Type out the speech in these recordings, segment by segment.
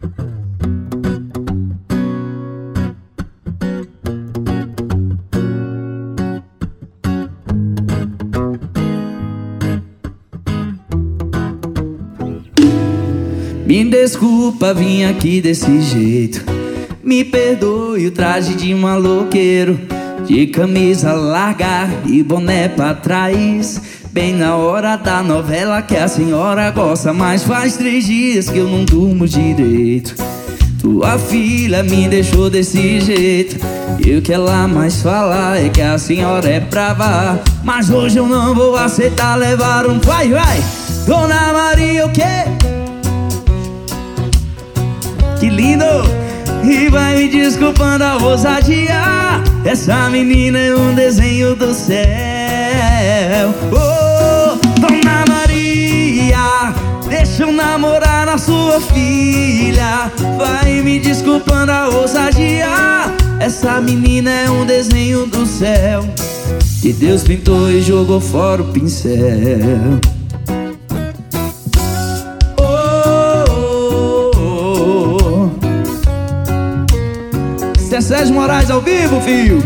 Me desculpa, vim aqui desse jeito. Me perdoe o traje de maloqueiro, de camisa larga e boné pra trás, bem na hora da novela que a senhora gosta. Mas faz 3 dias que eu não durmo direito. Tua filha me deixou desse jeito, e o que ela mais fala é que a senhora é brava. Mas hoje eu não vou aceitar levar um vai. Dona Maria, o quê? Que lindo! E vai me desculpando a ousadia, essa menina é um desenho do céu. Oh, Dona Maria, deixa eu namorar a sua filha. Vai me desculpando a ousadia, essa menina é um desenho do céu, que Deus pintou e jogou fora o pincel. Sérgio Moraes ao vivo, filho.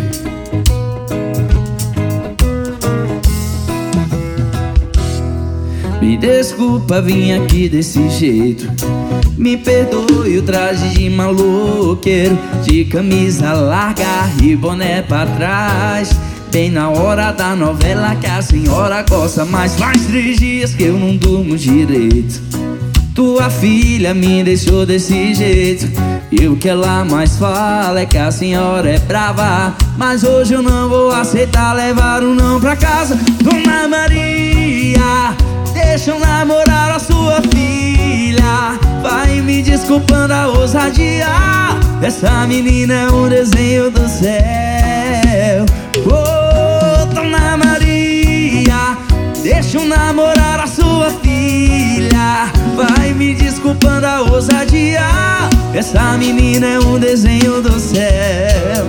Me desculpa, vim aqui desse jeito. Me perdoe o traje de maloqueiro, de camisa larga e boné pra trás, bem na hora da novela que a senhora gosta. Mas faz 3 dias que eu não durmo direito. Tua filha me deixou desse jeito, e o que ela mais fala é que a senhora é brava. Mas hoje eu não vou aceitar levar um não pra casa. Dona Maria, deixa eu namorar a sua filha. Vai me desculpando a ousadia, essa menina é um desenho do céu. Oh, Dona Maria, deixa eu namorar a sua filha. Vai me desculpando a ousadia, essa menina é um desenho do céu.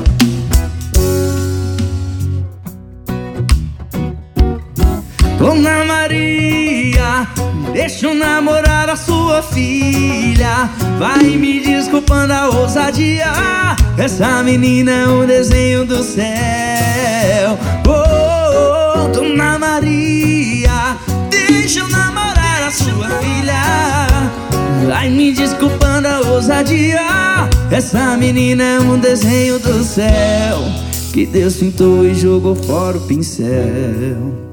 Dona Maria, deixa eu namorar a sua filha. Vai me desculpando a ousadia, essa menina é um desenho do céu. Oh, Dona Maria, deixa eu namorar a sua filha. Vai me desculpando a ousadia, essa menina é um desenho do céu, que Deus pintou e jogou fora o pincel.